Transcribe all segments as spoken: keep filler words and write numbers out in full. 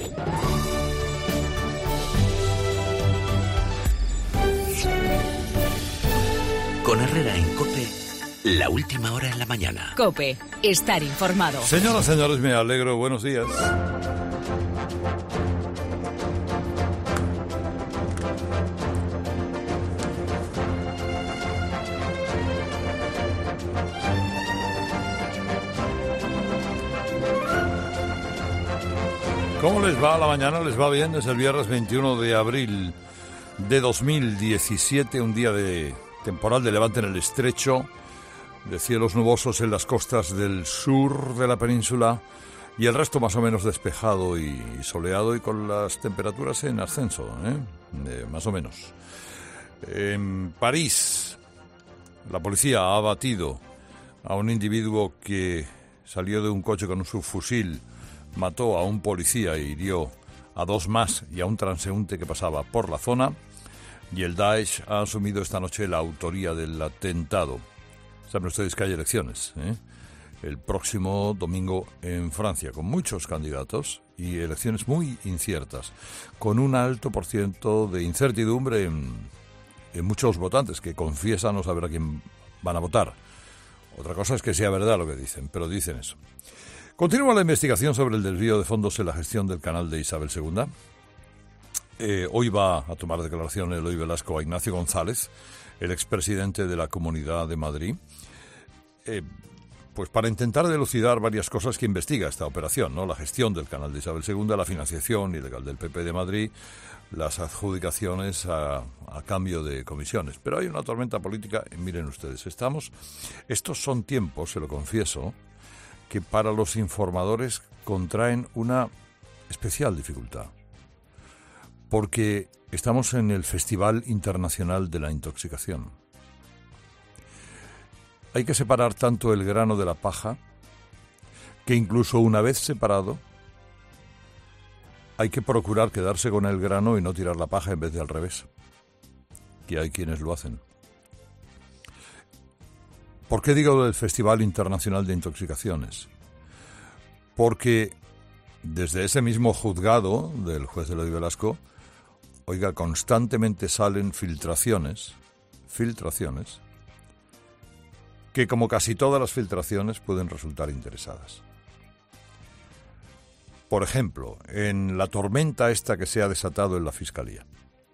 Con Herrera en COPE, la última hora en la mañana. COPE, estar informado. Señoras, señores, me alegro. Buenos días. ¿Cómo les va a la mañana? ¿Les va bien? Es el viernes veintiuno de abril de dos mil diecisiete, un día de temporal de levante en el estrecho, de cielos nubosos en las costas del sur de la península y el resto más o menos despejado y soleado y con las temperaturas en ascenso, ¿eh? Eh, más o menos. En París, la policía ha abatido a un individuo que salió de un coche con un subfusil, mató a un policía e hirió a dos más y a un transeúnte que pasaba por la zona, y el Daesh ha asumido esta noche la autoría del atentado. Saben ustedes que hay elecciones, ¿eh? el próximo domingo en Francia, con muchos candidatos y elecciones muy inciertas, con un alto por ciento de incertidumbre en, en muchos votantes que confiesan no saber a quién van a votar. Otra cosa es que sea verdad lo que dicen, pero dicen eso. Continúa la investigación sobre el desvío de fondos en la gestión del canal de Isabel segunda. Eh, hoy va a tomar declaración Eloy Velasco a Ignacio González, el expresidente de la Comunidad de Madrid, eh, pues para intentar dilucidar varias cosas que investiga esta operación, ¿no? La gestión del canal de Isabel segunda, la financiación ilegal del P P de Madrid, las adjudicaciones a, a cambio de comisiones. Pero hay una tormenta política, y miren ustedes, estamos, estos son tiempos, se lo confieso, que para los informadores contraen una especial dificultad, porque estamos en el Festival Internacional de la Intoxicación. Hay que separar tanto el grano de la paja, que incluso una vez separado, hay que procurar quedarse con el grano y no tirar la paja en vez de al revés, que hay quienes lo hacen. ¿Por qué digo del Festival Internacional de Intoxicaciones? Porque desde ese mismo juzgado del juez Eloy Velasco, oiga, constantemente salen filtraciones, filtraciones, que como casi todas las filtraciones pueden resultar interesadas. Por ejemplo, en la tormenta esta que se ha desatado en la Fiscalía.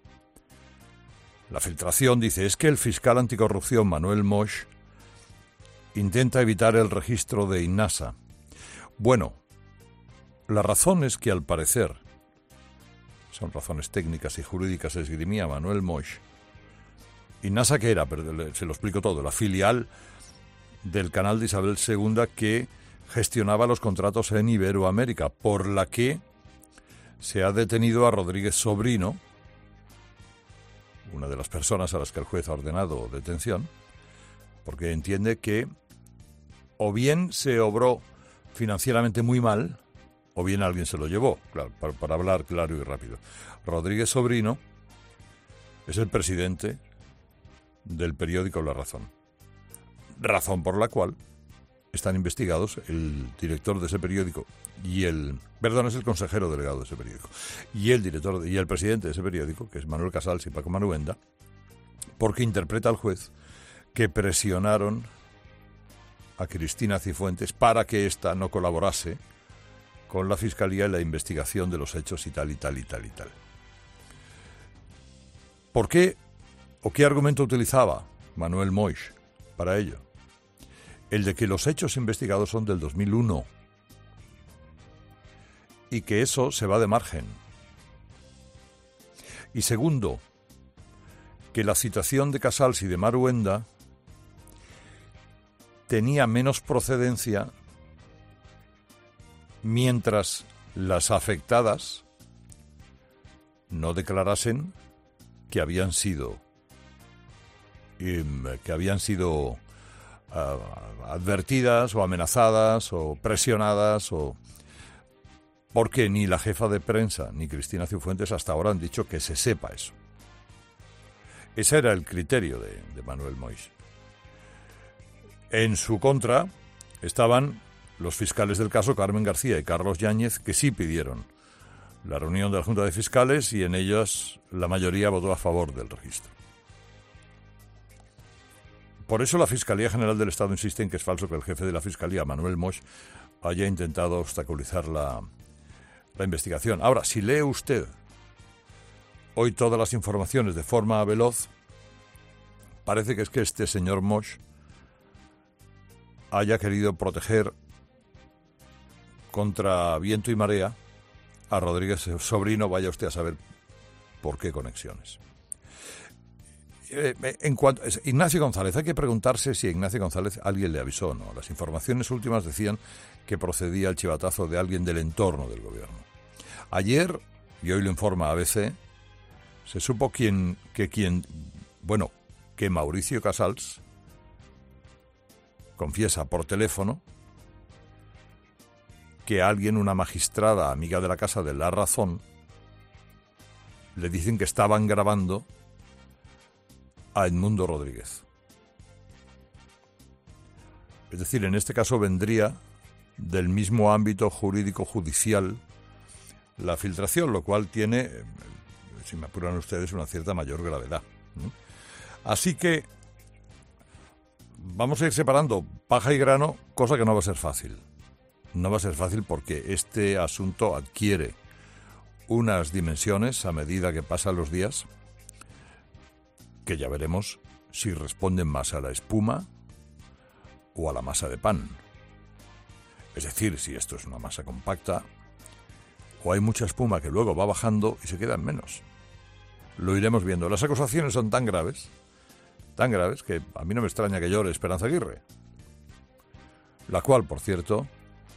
La filtración dice, es que el fiscal anticorrupción Manuel Moix intenta evitar el registro de Innasa. Bueno, la razón es que al parecer, son razones técnicas y jurídicas, esgrimía Manuel Moix. Innasa, ¿qué era? Pero se lo explico todo. La filial del canal de Isabel segunda que gestionaba los contratos en Iberoamérica, por la que se ha detenido a Rodríguez Sobrino, una de las personas a las que el juez ha ordenado detención, porque entiende que o bien se obró financieramente muy mal, o bien alguien se lo llevó, claro, para, para hablar claro y rápido. Rodríguez Sobrino es el presidente del periódico La Razón, razón por la cual están investigados el director de ese periódico y el, perdón, es el consejero delegado de ese periódico, y el director y el presidente de ese periódico, que es Manuel Casals y Paco Maruenda, porque interpreta al juez que presionaron a Cristina Cifuentes para que ésta no colaborase con la Fiscalía en la investigación de los hechos y tal y tal y tal y tal. ¿Por qué o qué argumento utilizaba Manuel Moix para ello? El de que los hechos investigados son del dos mil uno y que eso se va de margen. Y segundo, que la citación de Casals y de Maruenda tenía menos procedencia mientras las afectadas no declarasen que habían sido eh, que habían sido uh, advertidas o amenazadas o presionadas, o porque ni la jefa de prensa ni Cristina Cifuentes hasta ahora han dicho que se sepa eso. Ese era el criterio de, de Manuel Moix. En su contra estaban los fiscales del caso, Carmen García y Carlos Yáñez, que sí pidieron la reunión de la Junta de Fiscales y en ellas la mayoría votó a favor del registro. Por eso la Fiscalía General del Estado insiste en que es falso que el jefe de la Fiscalía, Manuel Moix, haya intentado obstaculizar la, la investigación. Ahora, si lee usted hoy todas las informaciones de forma veloz, parece que es que este señor Moix haya querido proteger contra viento y marea a Rodríguez Sobrino, vaya usted a saber por qué conexiones. Eh, en cuanto Ignacio González, hay que preguntarse si a Ignacio González alguien le avisó o no. Las informaciones últimas decían que procedía el chivatazo de alguien del entorno del gobierno. Ayer, y hoy lo informa A B C, se supo quien, que quien, bueno, que Mauricio Casals confiesa por teléfono que alguien, una magistrada amiga de la casa de La Razón, le dicen que estaban grabando a Edmundo Rodríguez. Es decir, en este caso vendría del mismo ámbito jurídico judicial la filtración, lo cual tiene, si me apuran ustedes, una cierta mayor gravedad. Así que vamos a ir separando paja y grano, cosa que no va a ser fácil. No va a ser fácil porque este asunto adquiere unas dimensiones a medida que pasan los días, que ya veremos si responden más a la espuma o a la masa de pan. Es decir, si esto es una masa compacta o hay mucha espuma que luego va bajando y se queda en menos. Lo iremos viendo. Las acusaciones son tan graves, tan graves, que a mí no me extraña que llore Esperanza Aguirre, la cual, por cierto,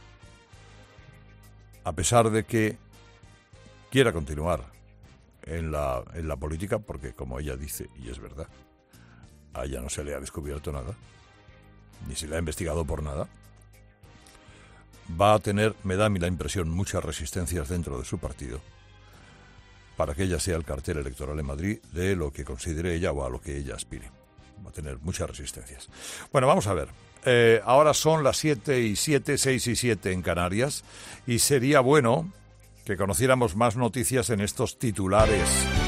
a pesar de que quiera continuar en la, en la política, porque como ella dice, y es verdad, a ella no se le ha descubierto nada, ni se le ha investigado por nada, va a tener, me da a mí la impresión, muchas resistencias dentro de su partido para que ella sea el cartel electoral en Madrid de lo que considere ella o a lo que ella aspire. Va a tener muchas resistencias. Bueno, vamos a ver. Eh, ahora son las siete y siete, seis y siete en Canarias, y sería bueno que conociéramos más noticias en estos titulares.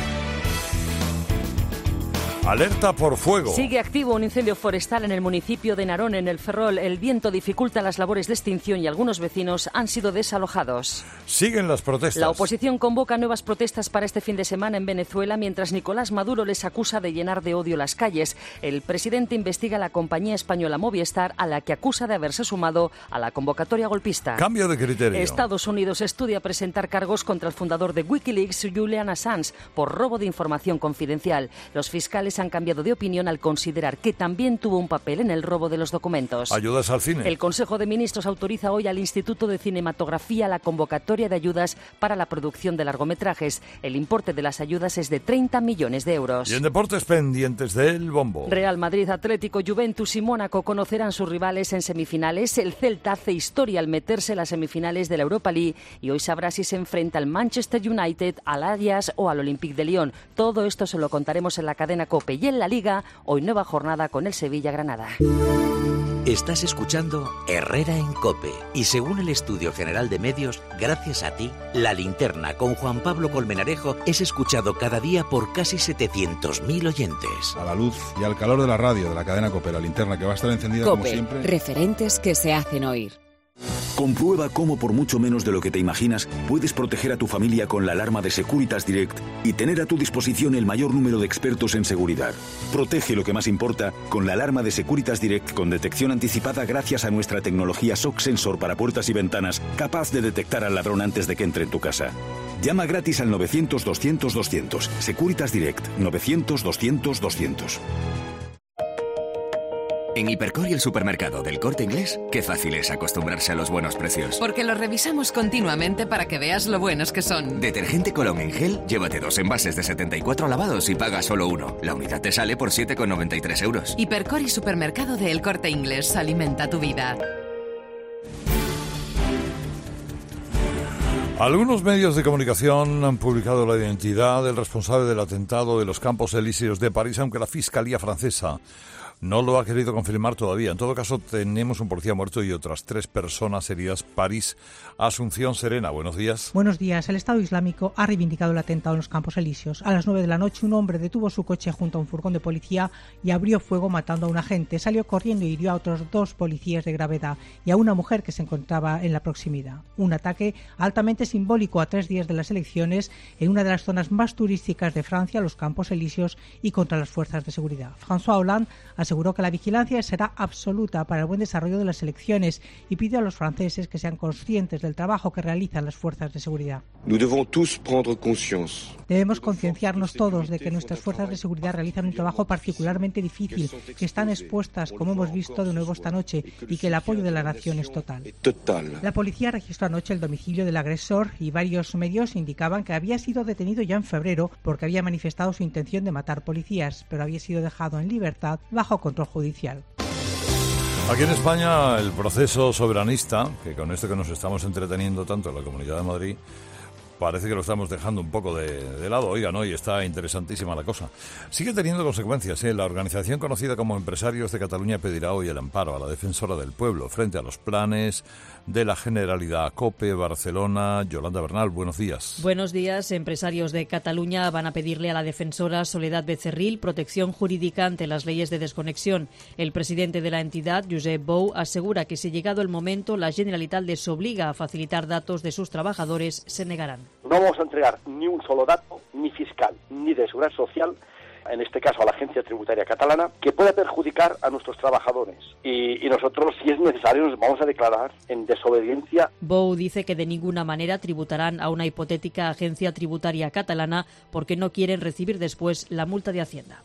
Alerta por fuego. Sigue activo un incendio forestal en el municipio de Narón, en el Ferrol. El viento dificulta las labores de extinción y algunos vecinos han sido desalojados. Siguen las protestas. La oposición convoca nuevas protestas para este fin de semana en Venezuela, mientras Nicolás Maduro les acusa de llenar de odio las calles. El presidente investiga a la compañía española Movistar, a la que acusa de haberse sumado a la convocatoria golpista. Cambio de criterio. Estados Unidos estudia presentar cargos contra el fundador de Wikileaks, Julian Assange, por robo de información confidencial. Los fiscales han cambiado de opinión al considerar que también tuvo un papel en el robo de los documentos. Ayudas al cine. El Consejo de Ministros autoriza hoy al Instituto de Cinematografía la convocatoria de ayudas para la producción de largometrajes. El importe de las ayudas es de treinta millones de euros. Y en deportes, pendientes del bombo. Real Madrid, Atlético, Juventus y Mónaco conocerán sus rivales en semifinales. El Celta hace historia al meterse en las semifinales de la Europa League y hoy sabrá si se enfrenta al Manchester United, al Ajax o al Olympique de Lyon. Todo esto se lo contaremos en la cadena COPE. Y en la Liga, hoy nueva jornada con el Sevilla-Granada. Estás escuchando Herrera en COPE y según el Estudio General de Medios, gracias a ti, La Linterna con Juan Pablo Colmenarejo es escuchado cada día por casi setecientos mil oyentes. A la luz y al calor de la radio de la cadena COPE, La Linterna, que va a estar encendida COPE, como siempre. Referentes que se hacen oír. Comprueba cómo por mucho menos de lo que te imaginas puedes proteger a tu familia con la alarma de Securitas Direct y tener a tu disposición el mayor número de expertos en seguridad. Protege lo que más importa con la alarma de Securitas Direct con detección anticipada gracias a nuestra tecnología S O C Sensor para puertas y ventanas, capaz de detectar al ladrón antes de que entre en tu casa. Llama gratis al novecientos, doscientos, doscientos. Securitas Direct, novecientos, doscientos, doscientos. En Hipercor y el supermercado del Corte Inglés, qué fácil es acostumbrarse a los buenos precios. Porque los revisamos continuamente para que veas lo buenos que son. Detergente Colón en gel, llévate dos envases de setenta y cuatro lavados y paga solo uno. La unidad te sale por siete con noventa y tres euros. Hipercor y supermercado del Corte Inglés, alimenta tu vida. Algunos medios de comunicación han publicado la identidad del responsable del atentado de los Campos Elíseos de París, aunque la Fiscalía francesa No lo ha querido confirmar todavía. En todo caso, tenemos un policía muerto y otras tres personas heridas. París, Asunción Serena, buenos días. Buenos días. El Estado Islámico ha reivindicado el atentado en los Campos Elíseos. A las nueve de la noche, un hombre detuvo su coche junto a un furgón de policía y abrió fuego matando a un agente. Salió corriendo y hirió a otros dos policías de gravedad y a una mujer que se encontraba en la proximidad. Un ataque altamente simbólico a tres días de las elecciones en una de las zonas más turísticas de Francia, los Campos Elíseos, y contra las fuerzas de seguridad. François Hollande aseguró que la vigilancia será absoluta para el buen desarrollo de las elecciones y pidió a los franceses que sean conscientes del trabajo que realizan las fuerzas de seguridad. Debemos concienciarnos todos de que nuestras fuerzas de seguridad realizan un trabajo particularmente difícil, que están expuestas, como hemos visto de nuevo esta noche, y que el apoyo de la nación es total. La policía registró anoche el domicilio del agresor y varios medios indicaban que había sido detenido ya en febrero porque había manifestado su intención de matar policías, pero había sido dejado en libertad bajo control judicial. Aquí en España el proceso soberanista, que con esto que nos estamos entreteniendo tanto en la Comunidad de Madrid, parece que lo estamos dejando un poco de, de lado, oiga, ¿no? Y está interesantísima la cosa. Sigue teniendo consecuencias, ¿eh? La organización conocida como Empresarios de Cataluña pedirá hoy el amparo a la defensora del pueblo frente a los planes de la Generalidad. COPE, Barcelona, Yolanda Bernal, buenos días. Buenos días. Empresarios de Cataluña van a pedirle a la defensora Soledad Becerril protección jurídica ante las leyes de desconexión. El presidente de la entidad, Josep Bou, asegura que si llegado el momento la Generalitat les obliga a facilitar datos de sus trabajadores, se negarán. No vamos a entregar ni un solo dato, ni fiscal, ni de seguridad social, en este caso a la Agencia Tributaria Catalana, que pueda perjudicar a nuestros trabajadores. Y, y nosotros, si es necesario, nos vamos a declarar en desobediencia. Bou dice que de ninguna manera tributarán a una hipotética Agencia Tributaria Catalana porque no quieren recibir después la multa de Hacienda.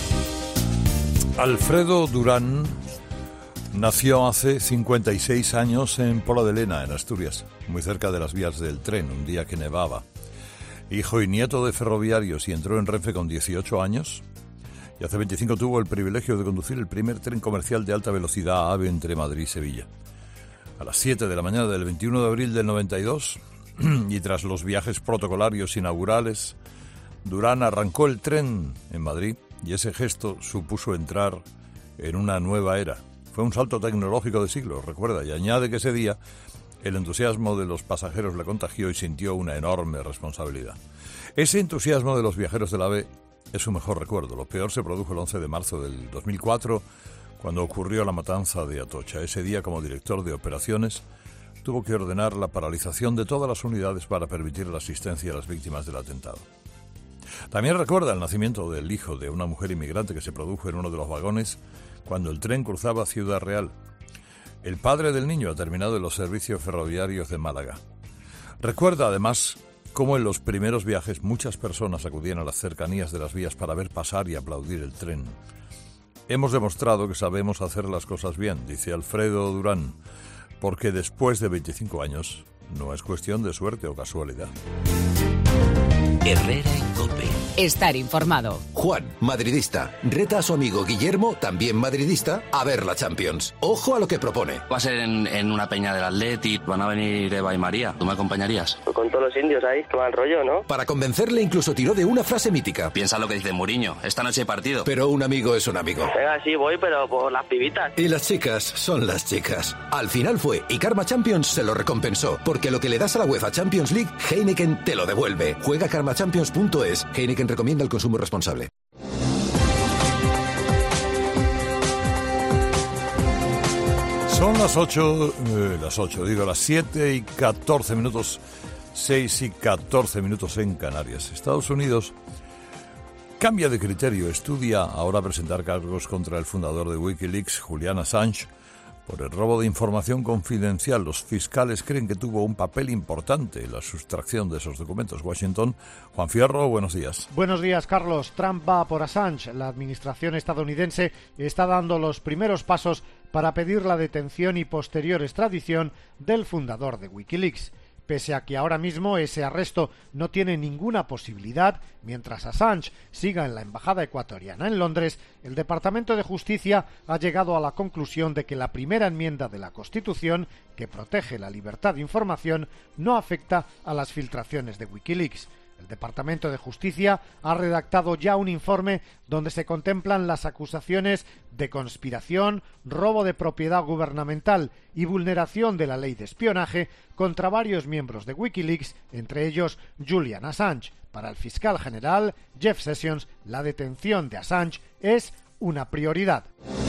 Alfredo Durán nació hace cincuenta y seis años en Pola de Lena, en Asturias, muy cerca de las vías del tren, un día que nevaba. Hijo y nieto de ferroviarios y entró en Renfe con dieciocho años. Y hace veinticinco tuvo el privilegio de conducir el primer tren comercial de alta velocidad AVE entre Madrid y Sevilla. A las siete de la mañana del veintiuno de abril del noventa y dos, y tras los viajes protocolarios inaugurales, Durán arrancó el tren en Madrid y ese gesto supuso entrar en una nueva era. Fue un salto tecnológico de siglos, recuerda, y añade que ese día el entusiasmo de los pasajeros le contagió y sintió una enorme responsabilidad. Ese entusiasmo de los viajeros del AVE es su mejor recuerdo. Lo peor se produjo el once de marzo del dos mil cuatro, cuando ocurrió la matanza de Atocha. Ese día, como director de operaciones, tuvo que ordenar la paralización de todas las unidades para permitir la asistencia a las víctimas del atentado. También recuerda el nacimiento del hijo de una mujer inmigrante que se produjo en uno de los vagones cuando el tren cruzaba Ciudad Real. El padre del niño ha terminado en los servicios ferroviarios de Málaga. Recuerda además cómo en los primeros viajes muchas personas acudían a las cercanías de las vías para ver pasar y aplaudir el tren. Hemos demostrado que sabemos hacer las cosas bien, dice Alfredo Durán, porque después de veinticinco años no es cuestión de suerte o casualidad. Herrera en COPE. Estar informado. Juan, madridista, reta a su amigo Guillermo, también madridista, a ver la Champions. Ojo a lo que propone. Va a ser en, en una peña del Atleti, van a venir Eva y María. ¿Tú me acompañarías? Pues con todos los indios ahí, que mal rollo, ¿no? Para convencerle incluso tiró de una frase mítica. Piensa lo que dice Mourinho, esta noche hay partido. Pero un amigo es un amigo. Venga, sí voy, pero por las pibitas. Y las chicas son las chicas. Al final fue, y Karma Champions se lo recompensó, porque lo que le das a la UEFA Champions League, Heineken te lo devuelve. Juega karma champions punto es. Heineken recomienda el consumo responsable. Son las ocho, eh, las ocho, digo, las siete y catorce minutos, seis y catorce minutos en Canarias. Estados Unidos cambia de criterio, estudia ahora presentar cargos contra el fundador de Wikileaks, Julian Assange, por el robo de información confidencial. Los fiscales creen que tuvo un papel importante en la sustracción de esos documentos. Washington, Juan Fierro, buenos días. Buenos días, Carlos. Trump va por Assange. La administración estadounidense está dando los primeros pasos para pedir la detención y posterior extradición del fundador de Wikileaks. Pese a que ahora mismo ese arresto no tiene ninguna posibilidad, mientras Assange siga en la embajada ecuatoriana en Londres, el Departamento de Justicia ha llegado a la conclusión de que la primera enmienda de la Constitución, que protege la libertad de información, no afecta a las filtraciones de Wikileaks. El Departamento de Justicia ha redactado ya un informe donde se contemplan las acusaciones de conspiración, robo de propiedad gubernamental y vulneración de la ley de espionaje contra varios miembros de Wikileaks, entre ellos Julian Assange. Para el fiscal general Jeff Sessions, la detención de Assange es una prioridad.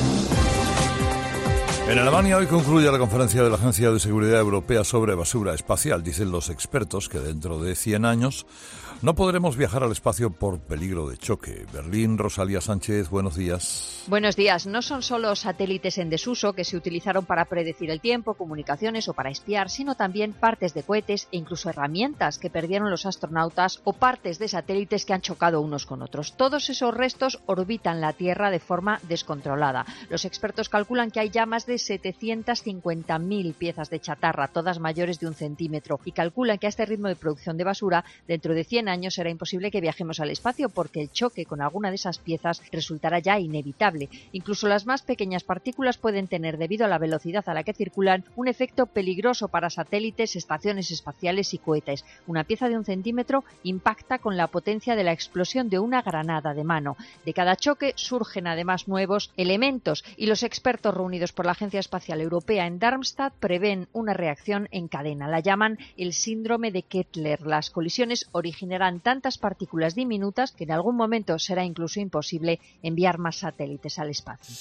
En Alemania hoy concluye la conferencia de la Agencia de Seguridad Europea sobre basura espacial. Dicen los expertos que dentro de cien años no podremos viajar al espacio por peligro de choque. Berlín, Rosalía Sánchez, buenos días. Buenos días. No son solo satélites en desuso que se utilizaron para predecir el tiempo, comunicaciones o para espiar, sino también partes de cohetes e incluso herramientas que perdieron los astronautas o partes de satélites que han chocado unos con otros. Todos esos restos orbitan la Tierra de forma descontrolada. Los expertos calculan que hay ya más de setecientas cincuenta mil piezas de chatarra, todas mayores de un centímetro, y calculan que a este ritmo de producción de basura, dentro de cien años será imposible que viajemos al espacio porque el choque con alguna de esas piezas resultará ya inevitable. Incluso las más pequeñas partículas pueden tener, debido a la velocidad a la que circulan, un efecto peligroso para satélites, estaciones espaciales y cohetes. Una pieza de un centímetro impacta con la potencia de la explosión de una granada de mano. De cada choque surgen además nuevos elementos y los expertos reunidos por la Agencia Espacial Europea en Darmstadt prevén una reacción en cadena. La llaman el síndrome de Kettler. Las colisiones originarán tantas partículas diminutas que en algún momento será incluso imposible enviar más satélites al espacio.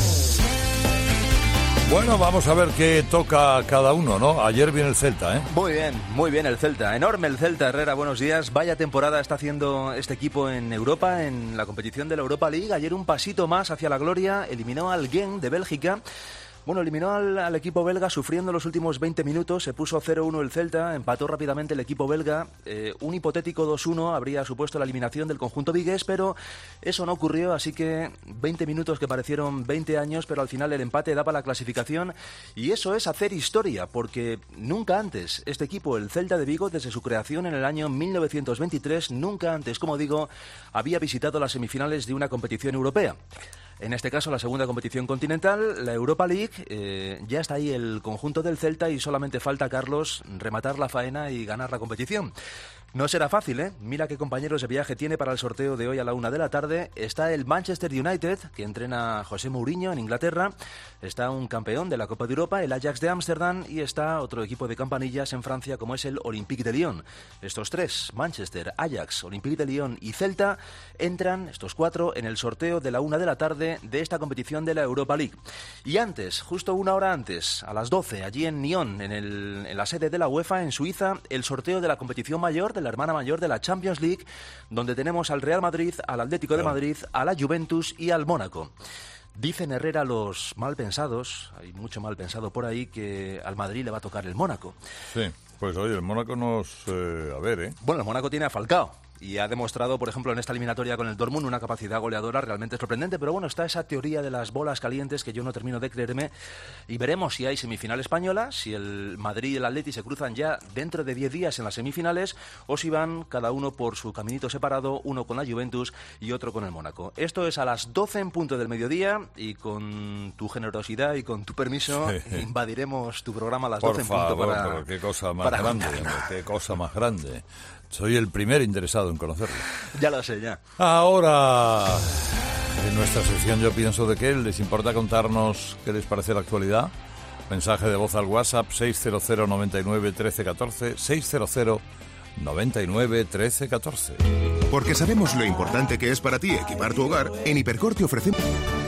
Bueno, vamos a ver qué toca cada uno, ¿no? Ayer viene el Celta, ¿eh? Muy bien, muy bien el Celta. Enorme el Celta, Herrera, buenos días. Vaya temporada está haciendo este equipo en Europa, en la competición de la Europa League. Ayer un pasito más hacia la gloria, eliminó al Genk de Bélgica. Bueno, eliminó al, al equipo belga sufriendo los últimos veinte minutos, se puso cero uno el Celta, empató rápidamente el equipo belga, eh, un hipotético dos uno habría supuesto la eliminación del conjunto vigués, pero eso no ocurrió, así que veinte minutos que parecieron veinte años, pero al final el empate daba la clasificación, y eso es hacer historia, porque nunca antes este equipo, el Celta de Vigo, desde su creación en el año mil novecientos veintitrés, nunca antes, como digo, había visitado las semifinales de una competición europea. En este caso, la segunda competición continental, la Europa League, eh, ya está ahí el conjunto del Celta y solamente falta, Carlos, rematar la faena y ganar la competición. No será fácil, ¿eh? Mira qué compañeros de viaje tiene para el sorteo de hoy a la una de la tarde. Está el Manchester United, que entrena a José Mourinho en Inglaterra. Está un campeón de la Copa de Europa, el Ajax de Ámsterdam. Y está otro equipo de campanillas en Francia, como es el Olympique de Lyon. Estos tres, Manchester, Ajax, Olympique de Lyon y Celta, entran, estos cuatro, en el sorteo de la una de la tarde de esta competición de la Europa League. Y antes, justo una hora antes, a las doce, allí en Nyon, en, el, en la sede de la UEFA, en Suiza, el sorteo de la competición mayor, de la hermana mayor de la Champions League, donde tenemos al Real Madrid, al Atlético de Madrid, a la Juventus y al Mónaco. Dicen, Herrera, los mal pensados, hay mucho mal pensado por ahí, que al Madrid le va a tocar el Mónaco. Sí, pues oye, el Mónaco nos... Eh, a ver, ¿eh? Bueno, el Mónaco tiene a Falcao. Y ha demostrado, por ejemplo, en esta eliminatoria con el Dortmund una capacidad goleadora realmente sorprendente. Pero bueno, está esa teoría de las bolas calientes que yo no termino de creerme. Y veremos si hay semifinal española, si el Madrid y el Atleti se cruzan ya dentro de diez días en las semifinales, o si van cada uno por su caminito separado, uno con la Juventus y otro con el Mónaco. Esto es a las doce en punto del mediodía y con tu generosidad y con tu permiso sí. invadiremos tu programa a las doce en punto favor, para... pero qué cosa más grande, hombre, qué cosa más grande. Soy el primer interesado en conocerlo. Ya lo sé, ya. Ahora, en nuestra sección Yo Pienso de Qué, ¿les importa contarnos qué les parece la actualidad? Mensaje de voz al WhatsApp seis cero cero nueve nueve uno tres uno cuatro, seis cero cero nueve nueve uno tres uno cuatro. Porque sabemos lo importante que es para ti equipar tu hogar, en Hipercor te ofrecemos...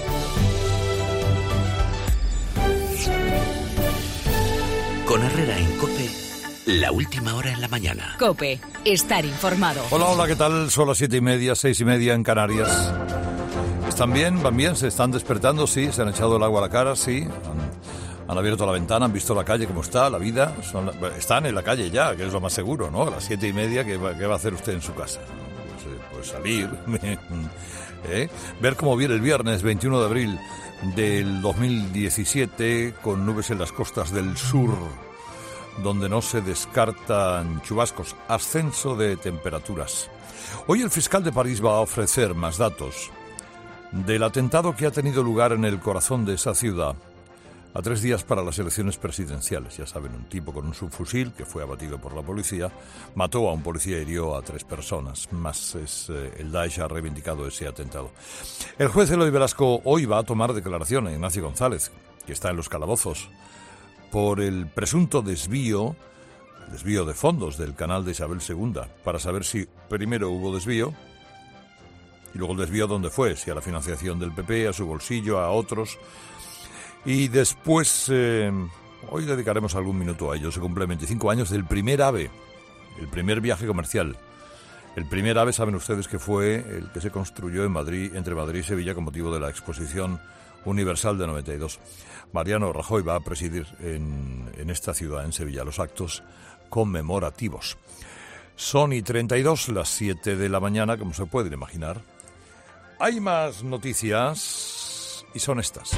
Con Herrera en COPE, la última hora en la mañana. COPE, estar informado. Hola, hola, ¿qué tal? Son las siete y media, seis y media en Canarias. ¿Están bien? ¿Van bien? ¿Se están despertando? Sí. ¿Se han echado el agua a la cara? Sí. Han, han abierto la ventana, han visto la calle, cómo está, la vida. Son, están en la calle ya, que es lo más seguro, ¿no? A las siete y media, ¿qué va, qué va a hacer usted en su casa? Pues, eh, pues salir, ¿eh? Ver cómo viene el viernes veintiuno de abril del dos mil diecisiete, con nubes en las costas del sur, donde no se descartan chubascos, ascenso de temperaturas. Hoy el fiscal de París va a ofrecer más datos del atentado que ha tenido lugar en el corazón de esa ciudad, a tres días para las elecciones presidenciales. Ya saben, un tipo con un subfusil que fue abatido por la policía, mató a un policía y hirió a tres personas. Más es, eh, el Daesh ha reivindicado ese atentado. El juez Eloy Velasco hoy va a tomar declaración a Ignacio González, que está en los calabozos, por el presunto desvío, desvío de fondos del canal de Isabel segunda, para saber si primero hubo desvío y luego el desvío dónde fue, si a la financiación del P P, a su bolsillo, a otros. Y después, eh, hoy dedicaremos algún minuto a ello. Se cumplen veinticinco años del primer AVE, el primer viaje comercial. El primer AVE, saben ustedes que fue el que se construyó en Madrid, entre Madrid y Sevilla, con motivo de la Exposición Universal de noventa y dos. Mariano Rajoy va a presidir en, en esta ciudad, en Sevilla, los actos conmemorativos. Son y treinta y dos, las siete de la mañana, como se pueden imaginar. Hay más noticias y son estas.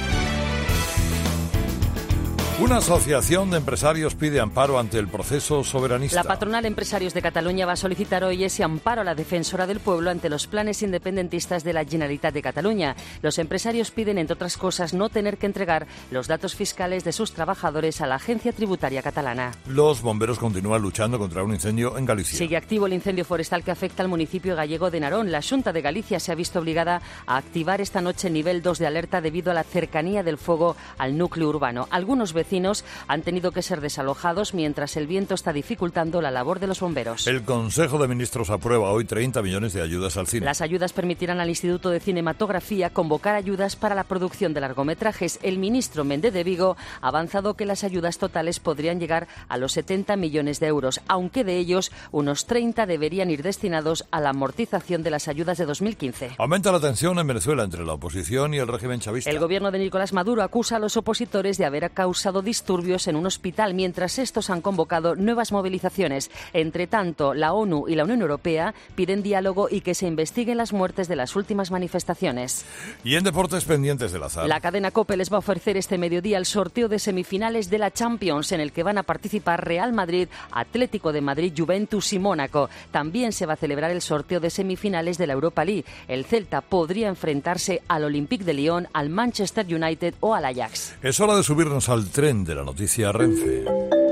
Una asociación de empresarios pide amparo ante el proceso soberanista. La patronal Empresarios de Cataluña va a solicitar hoy ese amparo a la defensora del pueblo ante los planes independentistas de la Generalitat de Cataluña. Los empresarios piden, entre otras cosas, no tener que entregar los datos fiscales de sus trabajadores a la Agencia Tributaria Catalana. Los bomberos continúan luchando contra un incendio en Galicia. Sigue activo el incendio forestal que afecta al municipio gallego de Narón. La Xunta de Galicia se ha visto obligada a activar esta noche el nivel dos de alerta debido a la cercanía del fuego al núcleo urbano. Algunos vecinos han tenido que ser desalojados mientras el viento está dificultando la labor de los bomberos. El Consejo de Ministros aprueba hoy treinta millones de ayudas al cine. Las ayudas permitirán al Instituto de Cinematografía convocar ayudas para la producción de largometrajes. El ministro Méndez de Vigo ha avanzado que las ayudas totales podrían llegar a los setenta millones de euros, aunque de ellos unos treinta deberían ir destinados a la amortización de las ayudas de dos mil quince. Aumenta la tensión en Venezuela entre la oposición y el régimen chavista. El gobierno de Nicolás Maduro acusa a los opositores de haber causado disturbios en un hospital, mientras estos han convocado nuevas movilizaciones. Entre tanto, la ONU y la Unión Europea piden diálogo y que se investiguen las muertes de las últimas manifestaciones. Y en deportes pendientes del azar. La cadena COPE les va a ofrecer este mediodía el sorteo de semifinales de la Champions, en el que van a participar Real Madrid, Atlético de Madrid, Juventus y Mónaco. También se va a celebrar el sorteo de semifinales de la Europa League. El Celta podría enfrentarse al Olympique de Lyon, al Manchester United o al Ajax. Es hora de subirnos al tren de la noticia Renfe.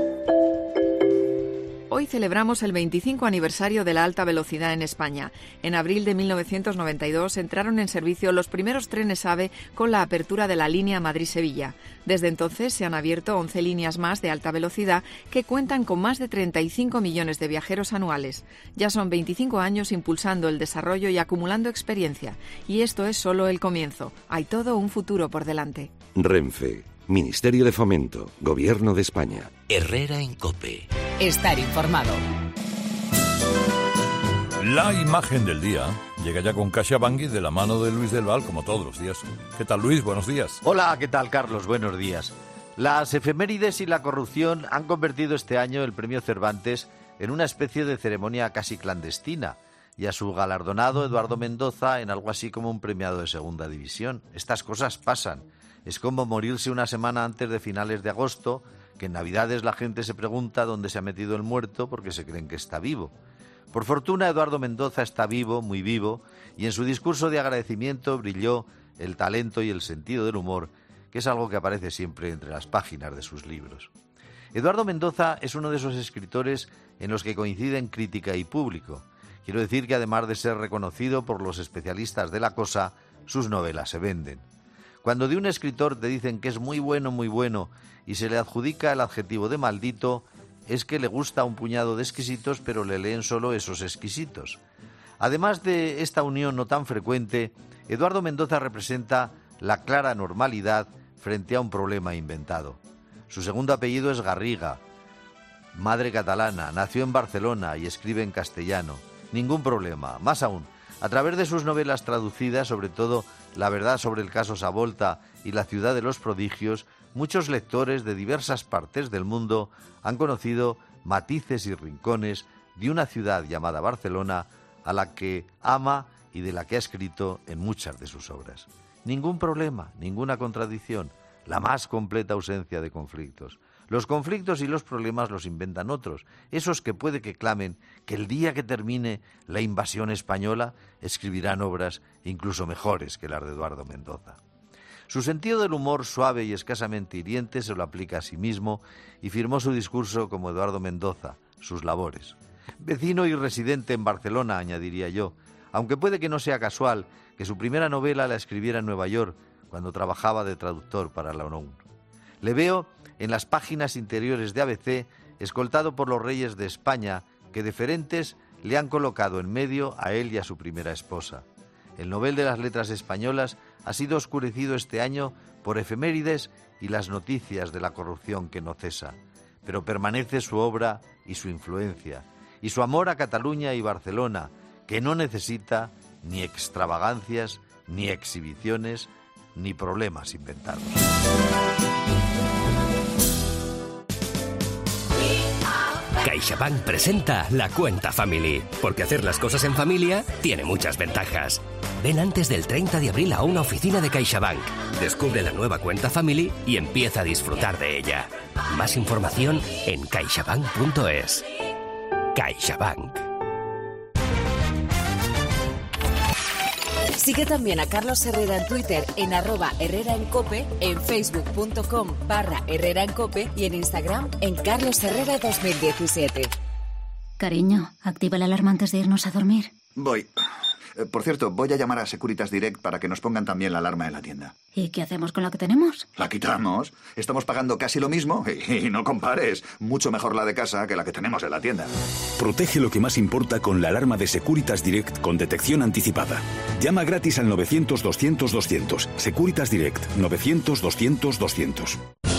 Hoy celebramos el veinticinco aniversario de la alta velocidad en España. En abril de mil novecientos noventa y dos entraron en servicio los primeros trenes AVE con la apertura de la línea Madrid-Sevilla. Desde entonces se han abierto once líneas más de alta velocidad que cuentan con más de treinta y cinco millones de viajeros anuales. Ya son veinticinco años impulsando el desarrollo y acumulando experiencia. Y esto es solo el comienzo. Hay todo un futuro por delante. Renfe, Ministerio de Fomento, Gobierno de España. Herrera en COPE. Estar informado. La imagen del día llega ya con Kasia Bangui de la mano de Luis del Val, como todos los días. ¿Qué tal, Luis? Buenos días. Hola, ¿qué tal, Carlos? Buenos días. Las efemérides y la corrupción han convertido este año el Premio Cervantes en una especie de ceremonia casi clandestina, y a su galardonado, Eduardo Mendoza, en algo así como un premiado de segunda división. Estas cosas pasan. Es como morirse una semana antes de finales de agosto, que en Navidades la gente se pregunta dónde se ha metido el muerto porque se creen que está vivo. Por fortuna, Eduardo Mendoza está vivo, muy vivo, y en su discurso de agradecimiento brilló el talento y el sentido del humor, que es algo que aparece siempre entre las páginas de sus libros. Eduardo Mendoza es uno de esos escritores en los que coinciden crítica y público. Quiero decir que además de ser reconocido por los especialistas de la cosa, sus novelas se venden. Cuando de un escritor te dicen que es muy bueno, muy bueno, y se le adjudica el adjetivo de maldito, es que le gusta a un puñado de exquisitos, pero le leen solo esos exquisitos. Además de esta unión no tan frecuente, Eduardo Mendoza representa la clara normalidad frente a un problema inventado. Su segundo apellido es Garriga, madre catalana, nació en Barcelona y escribe en castellano. Ningún problema, más aún. A través de sus novelas traducidas, sobre todo La verdad sobre el caso Savolta y La ciudad de los prodigios, muchos lectores de diversas partes del mundo han conocido matices y rincones de una ciudad llamada Barcelona, a la que ama y de la que ha escrito en muchas de sus obras. Ningún problema, ninguna contradicción, la más completa ausencia de conflictos. Los conflictos y los problemas los inventan otros, esos que puede que clamen que el día que termine la invasión española escribirán obras incluso mejores que las de Eduardo Mendoza. Su sentido del humor suave y escasamente hiriente se lo aplica a sí mismo y firmó su discurso como Eduardo Mendoza, sus labores. Vecino y residente en Barcelona, añadiría yo, aunque puede que no sea casual que su primera novela la escribiera en Nueva York, cuando trabajaba de traductor para la ONU. Le veo en las páginas interiores de A B C, escoltado por los reyes de España, que deferentes le han colocado en medio a él y a su primera esposa. El Nobel de las Letras Españolas ha sido oscurecido este año por efemérides y las noticias de la corrupción que no cesa, pero permanece su obra y su influencia, y su amor a Cataluña y Barcelona, que no necesita ni extravagancias, ni exhibiciones, ni problemas inventados. CaixaBank presenta la Cuenta Family, porque hacer las cosas en familia tiene muchas ventajas. Ven antes del treinta de abril a una oficina de CaixaBank, descubre la nueva Cuenta Family y empieza a disfrutar de ella. Más información en caixabank punto es. CaixaBank. Sigue también a Carlos Herrera en Twitter en arroba Herrera en Cope, en facebook.com barra Herrera en Cope y en Instagram en Carlos Herrera dos mil diecisiete. Cariño, activa la alarma antes de irnos a dormir. Voy. Por cierto, voy a llamar a Securitas Direct para que nos pongan también la alarma en la tienda. ¿Y qué hacemos con la que tenemos? La quitamos. Estamos pagando casi lo mismo y, y no compares. Mucho mejor la de casa que la que tenemos en la tienda. Protege lo que más importa con la alarma de Securitas Direct con detección anticipada. Llama gratis al novecientos doscientos doscientos. Securitas Direct, novecientos doscientos doscientos.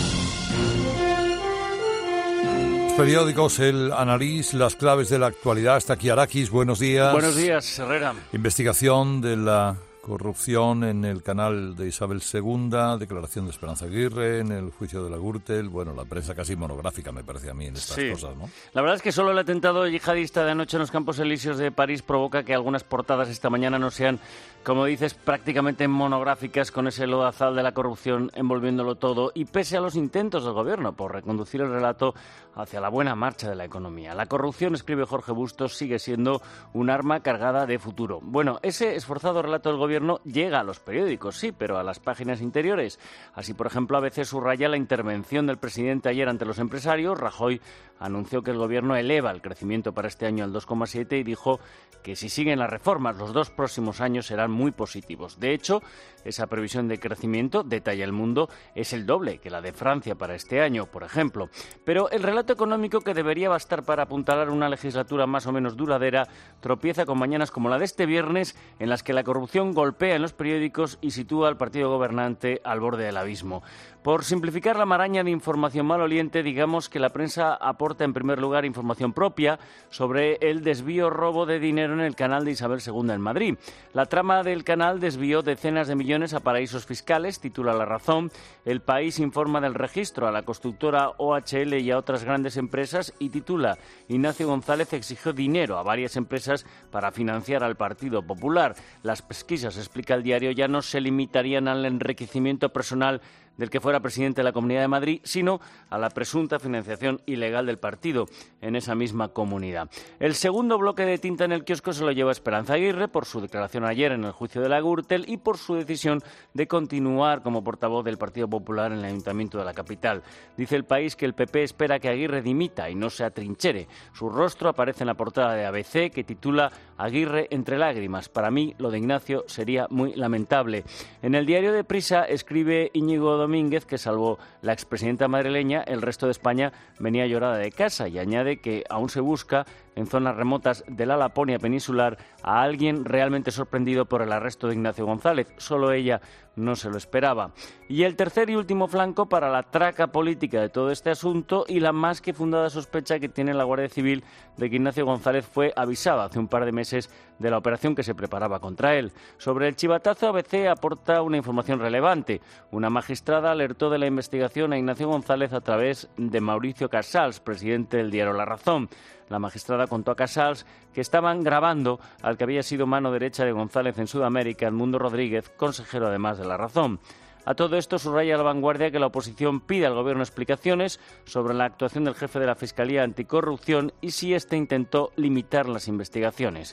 Periódicos, el análisis, las claves de la actualidad. Hasta aquí Arakis, buenos días. Buenos días, Herrera. Investigación de la corrupción en el canal de Isabel segunda, declaración de Esperanza Aguirre en el juicio de la Gürtel. Bueno, la prensa casi monográfica me parece a mí en estas sí. cosas, ¿no? La verdad es que solo el atentado yihadista de anoche en los Campos Elíseos de París provoca que algunas portadas esta mañana no sean, como dices, prácticamente monográficas, con ese lodazal de la corrupción envolviéndolo todo, y pese a los intentos del gobierno por reconducir el relato hacia la buena marcha de la economía. La corrupción, escribe Jorge Bustos, sigue siendo un arma cargada de futuro. Bueno, ese esforzado relato del gobierno llega a los periódicos, sí, pero a las páginas interiores. Así, por ejemplo, A B C subraya la intervención del presidente ayer ante los empresarios. Rajoy anunció que el gobierno eleva el crecimiento para este año al dos coma siete y dijo que si siguen las reformas los dos próximos años serán muy positivos. De hecho, esa previsión de crecimiento, detalla El Mundo, es el doble que la de Francia para este año, por ejemplo. Pero el relato económico, que debería bastar para apuntalar una legislatura más o menos duradera, tropieza con mañanas como la de este viernes, en las que la corrupción golpea en los periódicos y sitúa al partido gobernante al borde del abismo. Por simplificar la maraña de información maloliente, digamos que la prensa aporta en primer lugar información propia sobre el desvío robo de dinero en el canal de Isabel segunda en Madrid. La trama del canal desvió decenas de millones a paraísos fiscales, titula La Razón. El País informa del registro a la constructora O H L y a otras grandes empresas y titula Ignacio González exigió dinero a varias empresas para financiar al Partido Popular. Las pesquisas, explica el diario, ya no se limitarían al enriquecimiento personal del que fuera presidente de la Comunidad de Madrid, sino a la presunta financiación ilegal del partido en esa misma comunidad. El segundo bloque de tinta en el kiosco se lo lleva Esperanza Aguirre por su declaración ayer en el juicio de la Gürtel y por su decisión de continuar como portavoz del Partido Popular en el Ayuntamiento de la capital. Dice El País que el P P espera que Aguirre dimita y no se atrinchere. Su rostro aparece en la portada de A B C, que titula Aguirre entre lágrimas. Para mí, lo de Ignacio sería muy lamentable. En el diario de Prisa escribe Íñigo Domínguez que, salvo la expresidenta madrileña, el resto de España venía llorada de casa, y añade que aún se busca en zonas remotas de la Laponia peninsular a alguien realmente sorprendido por el arresto de Ignacio González. Solo ella no se lo esperaba. Y el tercer y último flanco para la traca política de todo este asunto y la más que fundada sospecha que tiene la Guardia Civil de que Ignacio González fue avisado hace un par de meses de la operación que se preparaba contra él. Sobre el chivatazo, A B C aporta una información relevante. Una magistrada alertó de la investigación a Ignacio González a través de Mauricio Casals, presidente del diario La Razón. La magistrada contó a Casals que estaban grabando al que había sido mano derecha de González en Sudamérica, Edmundo Rodríguez, consejero además de La Razón. A todo esto subraya La Vanguardia que la oposición pide al Gobierno explicaciones sobre la actuación del jefe de la Fiscalía Anticorrupción y si éste intentó limitar las investigaciones.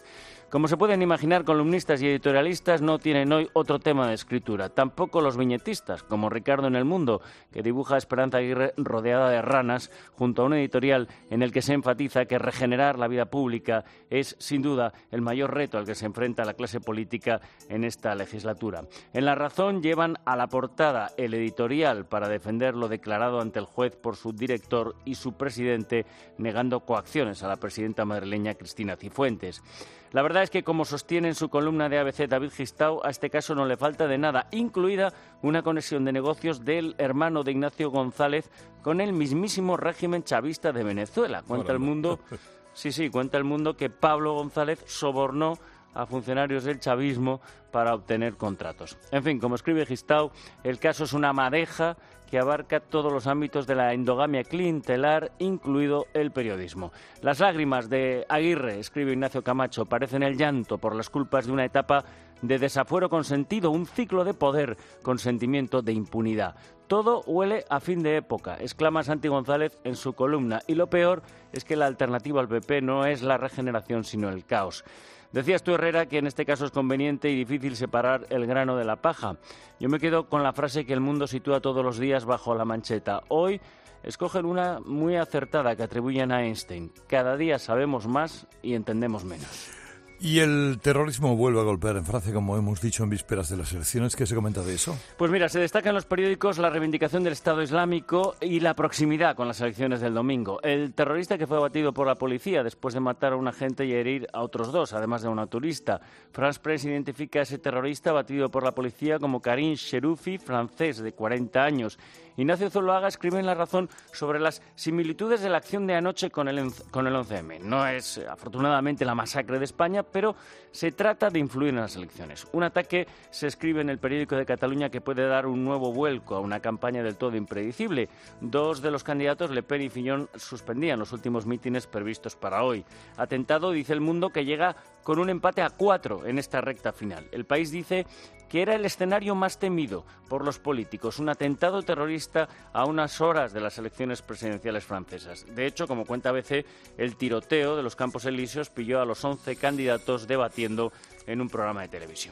Como se pueden imaginar, columnistas y editorialistas no tienen hoy otro tema de escritura, tampoco los viñetistas, como Ricardo en El Mundo, que dibuja a Esperanza Aguirre rodeada de ranas, junto a un editorial en el que se enfatiza que regenerar la vida pública es, sin duda, el mayor reto al que se enfrenta la clase política en esta legislatura. En La Razón llevan a la portada el editorial para defender lo declarado ante el juez por su director y su presidente, negando coacciones a la presidenta madrileña Cristina Cifuentes. La verdad es que, como sostiene en su columna de A B C David Gistau, a este caso no le falta de nada, incluida una conexión de negocios del hermano de Ignacio González con el mismísimo régimen chavista de Venezuela. Cuenta el mundo, sí, sí, cuenta el mundo que Pablo González sobornó a funcionarios del chavismo para obtener contratos. En fin, como escribe Gistau, el caso es una madeja que abarca todos los ámbitos de la endogamia clientelar, incluido el periodismo. Las lágrimas de Aguirre, escribe Ignacio Camacho, parecen el llanto por las culpas de una etapa de desafuero consentido, un ciclo de poder con sentimiento de impunidad. Todo huele a fin de época, exclama Santi González en su columna, y lo peor es que la alternativa al P P no es la regeneración, sino el caos. Decías tú, Herrera, que en este caso es conveniente y difícil separar el grano de la paja. Yo me quedo con la frase que El Mundo sitúa todos los días bajo la mancheta. Hoy escogen una muy acertada que atribuyen a Einstein. Cada día sabemos más y entendemos menos. Y el terrorismo vuelve a golpear en Francia, como hemos dicho en vísperas de las elecciones. ¿Qué se comenta de eso? Pues mira, se destaca en los periódicos la reivindicación del Estado Islámico y la proximidad con las elecciones del domingo. El terrorista que fue abatido por la policía después de matar a un agente y herir a otros dos, además de una turista. France Press identifica a ese terrorista abatido por la policía como Karim Cheroufi, francés de cuarenta años. Ignacio Zuloaga escribe en La Razón sobre las similitudes de la acción de anoche con el, con el once eme. No es, afortunadamente, la masacre de España, pero se trata de influir en las elecciones. Un ataque, se escribe en el periódico de Cataluña, que puede dar un nuevo vuelco a una campaña del todo impredecible. Dos de los candidatos, Le Pen y Fillon, suspendían los últimos mítines previstos para hoy. Atentado, dice El Mundo, que llega con un empate a cuatro en esta recta final. El País dice que era el escenario más temido por los políticos, un atentado terrorista a unas horas de las elecciones presidenciales francesas. De hecho, como cuenta A B C, el tiroteo de los Campos Elíseos pilló a los once candidatos debatiendo en un programa de televisión.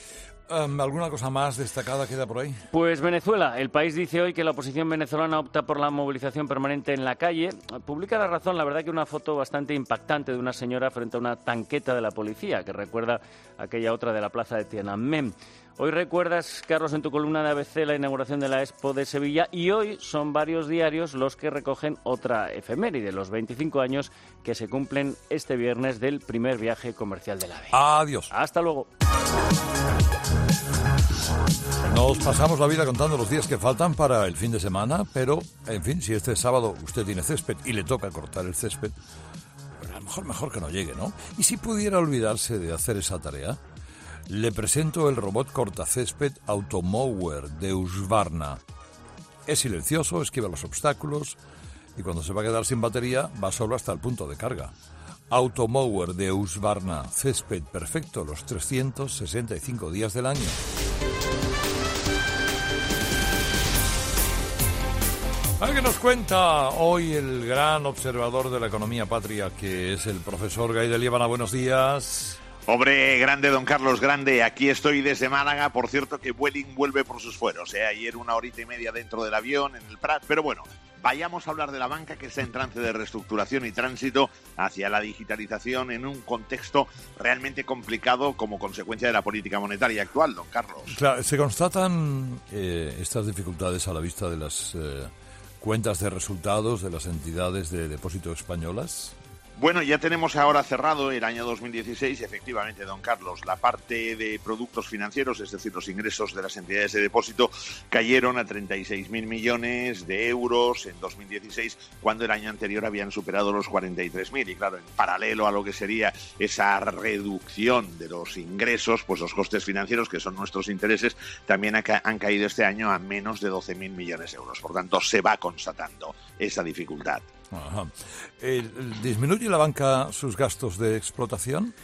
Um, ¿Alguna cosa más destacada queda por ahí? Pues Venezuela. El País dice hoy que la oposición venezolana opta por la movilización permanente en la calle. Publica La Razón, la verdad, que una foto bastante impactante de una señora frente a una tanqueta de la policía, que recuerda aquella otra de la plaza de Tiananmen. Hoy recuerdas, Carlos, en tu columna de A B C, la inauguración de la Expo de Sevilla, y hoy son varios diarios los que recogen otra efeméride, los veinticinco años que se cumplen este viernes del primer viaje comercial del AVE. Adiós. Hasta luego. Nos pasamos la vida contando los días que faltan para el fin de semana, pero, en fin, si este sábado usted tiene césped y le toca cortar el césped, pues a lo mejor mejor que no llegue, ¿no? Y si pudiera olvidarse de hacer esa tarea, le presento el robot cortacésped Automower de Husqvarna. Es silencioso, esquiva los obstáculos y cuando se va a quedar sin batería va solo hasta el punto de carga. Automower de Husqvarna, césped perfecto los trescientos sesenta y cinco días del año. ¿Qué nos cuenta hoy el gran observador de la economía patria, que es el profesor Gay de Liébana? Buenos días. Hombre, grande, don Carlos, grande. Aquí estoy desde Málaga. Por cierto, que Vueling vuelve por sus fueros. ¿eh? Ayer una horita y media dentro del avión, en el Prat. Pero bueno, vayamos a hablar de la banca, que está en trance de reestructuración y tránsito hacia la digitalización en un contexto realmente complicado como consecuencia de la política monetaria actual, don Carlos. Claro, ¿se constatan eh, estas dificultades a la vista de las eh, cuentas de resultados de las entidades de depósito españolas? Bueno, ya tenemos ahora cerrado el año dos mil dieciséis, efectivamente, don Carlos. La parte de productos financieros, es decir, los ingresos de las entidades de depósito, cayeron a treinta y seis mil millones de euros en dos mil dieciséis, cuando el año anterior habían superado los cuarenta y tres mil. Y claro, en paralelo a lo que sería esa reducción de los ingresos, pues los costes financieros, que son nuestros intereses, también han caído este año a menos de doce mil millones de euros. Por tanto, se va constatando esa dificultad. Ajá. ¿Disminuye la banca sus gastos de explotación?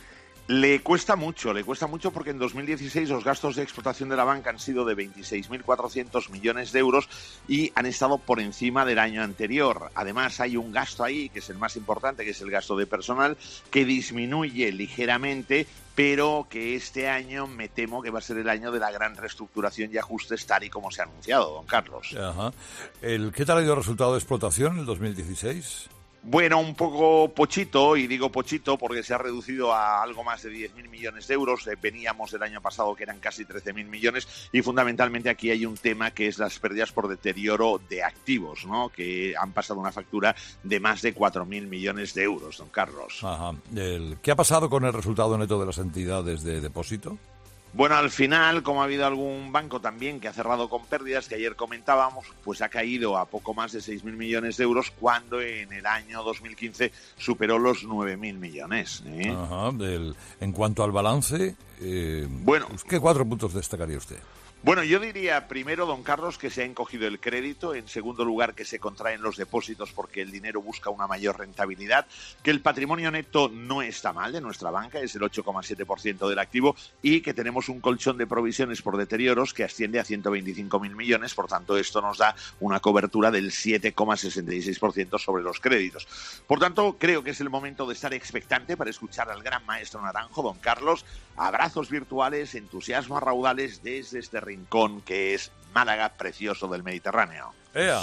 Le cuesta mucho, le cuesta mucho porque en dos mil dieciséis los gastos de explotación de la banca han sido de veintiséis mil cuatrocientos millones de euros y han estado por encima del año anterior. Además, hay un gasto ahí, que es el más importante, que es el gasto de personal, que disminuye ligeramente, pero que este año me temo que va a ser el año de la gran reestructuración y ajustes tal y como se ha anunciado, don Carlos. Ajá. El, ¿Qué tal ha ido el resultado de explotación en el dos mil dieciséis? Bueno, un poco pochito, y digo pochito porque se ha reducido a algo más de diez mil millones de euros. Eh, veníamos del año pasado que eran casi trece mil millones y fundamentalmente aquí hay un tema que es las pérdidas por deterioro de activos, ¿no? Que han pasado una factura de más de cuatro mil millones de euros, don Carlos. Ajá. El, ¿Qué ha pasado con el resultado neto de las entidades de depósito? Bueno, al final, como ha habido algún banco también que ha cerrado con pérdidas, que ayer comentábamos, pues ha caído a poco más de seis mil millones de euros, cuando en el año dos mil quince superó los nueve mil millones. ¿eh? Ajá. Del, en cuanto al balance, eh, bueno, ¿qué cuatro puntos destacaría usted? Bueno, yo diría primero, don Carlos, que se ha encogido el crédito, en segundo lugar que se contraen los depósitos porque el dinero busca una mayor rentabilidad, que el patrimonio neto no está mal de nuestra banca, es el ocho coma siete por ciento del activo y que tenemos un colchón de provisiones por deterioros que asciende a ciento veinticinco mil millones, por tanto esto nos da una cobertura del siete coma sesenta y seis por ciento sobre los créditos. Por tanto, creo que es el momento de estar expectante para escuchar al gran maestro Naranjo, don Carlos. Abrazos virtuales, entusiasmo a raudales desde este rincón que es Málaga, precioso del Mediterráneo. ¡Ea!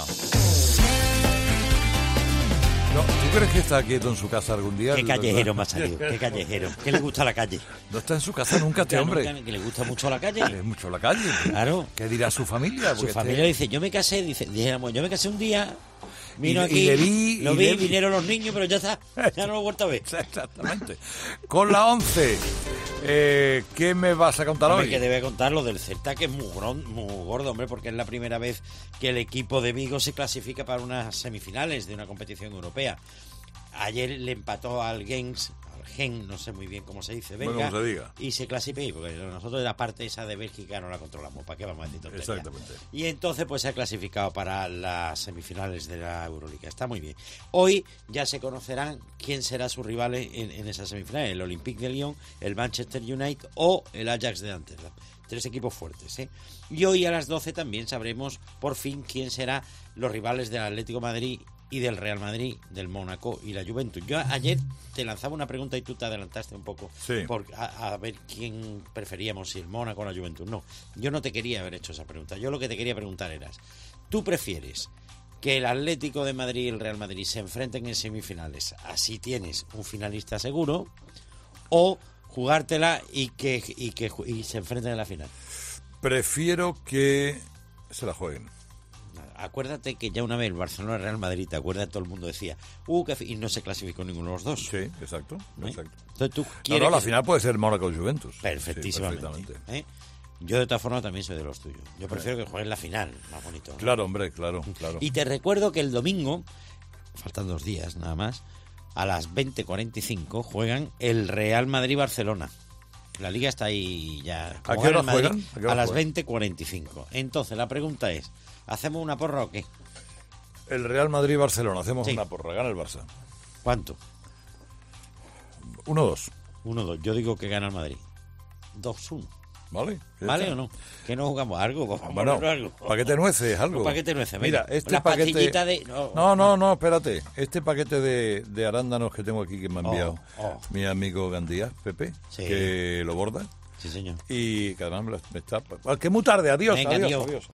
No, ¿tú crees que está quieto en su casa algún día? Qué callejero me ha salido, qué callejero. ¿Qué le gusta la calle? No está en su casa nunca este hombre. Nunca, que le gusta mucho la calle. Le mucho la calle. Claro. ¿Qué dirá su familia? Su familia este... dice, yo me casé, dice, dijéramos, yo me casé un día... Vino y, aquí, y le vi, lo y vi, le... vinieron los niños, pero ya está, ya no lo he vuelto a ver. Exactamente. Con la once, eh, ¿qué me vas a contar hombre, hoy? Que debe contar lo del Celta, que es muy, muy gordo, hombre, porque es la primera vez que el equipo de Vigo se clasifica para unas semifinales de una competición europea. Ayer le empató al Gens, al Gen, no sé muy bien cómo se dice, venga, bueno, como se diga. Y se clasifica, porque nosotros la parte esa de Bélgica no la controlamos, ¿para qué vamos a decir tonterías? Exactamente. Y entonces pues se ha clasificado para las semifinales de la Euroliga, está muy bien. Hoy ya se conocerán quién será su rival en, en esas semifinales, el Olympique de Lyon, el Manchester United o el Ajax de Ámsterdam. Tres equipos fuertes, ¿eh? Y hoy a las doce también sabremos por fin quién será los rivales del Atlético de Madrid y del Real Madrid, del Mónaco y la Juventus. Yo ayer te lanzaba una pregunta y tú te adelantaste un poco sí. por, a, a ver quién preferíamos, si el Mónaco o la Juventus. No, yo no te quería haber hecho esa pregunta. Yo lo que te quería preguntar era, ¿tú prefieres que el Atlético de Madrid y el Real Madrid se enfrenten en semifinales, así tienes un finalista seguro, o jugártela y que, y que y se enfrenten en la final? Prefiero que se la jueguen. Acuérdate que ya una vez el Barcelona Real Madrid, ¿te acuerdas? Todo el mundo decía, uh, que y no se clasificó ninguno de los dos. Sí, exacto. ¿Eh? exacto. Entonces, ¿tú no, no, la que... final puede ser Mónaco Juventus. Perfectísimamente. Sí, ¿eh? Yo de todas formas también soy de los tuyos. Yo prefiero sí. que jueguen la final, más bonito, ¿no? Claro, hombre, claro, claro. Y te recuerdo que el domingo, faltan dos días nada más, a las veinte cuarenta y cinco juegan el Real Madrid-Barcelona. La liga está ahí ya. ¿A qué hora juegan? ¿A, qué hora a las veinte cuarenta y cinco. Entonces, la pregunta es, ¿hacemos una porra o qué? El Real Madrid-Barcelona, hacemos sí. una porra, gana el Barça. ¿Cuánto? uno dos. uno dos, yo digo que gana el Madrid. dos uno. ¿Vale? ¿Vale está? o no? ¿Que no jugamos algo? Vamos bueno, a algo. Paquete nueces, algo. Paquete nueces, mira, este la paquete... de... No, no, no, no, espérate. Este paquete de, de arándanos que tengo aquí que me ha enviado oh, oh. mi amigo Gandía, Pepe, sí. que lo borda. Sí, señor. Y caramba, me está... Que muy tarde, adiós, Venga, adiós, adiós. adiós.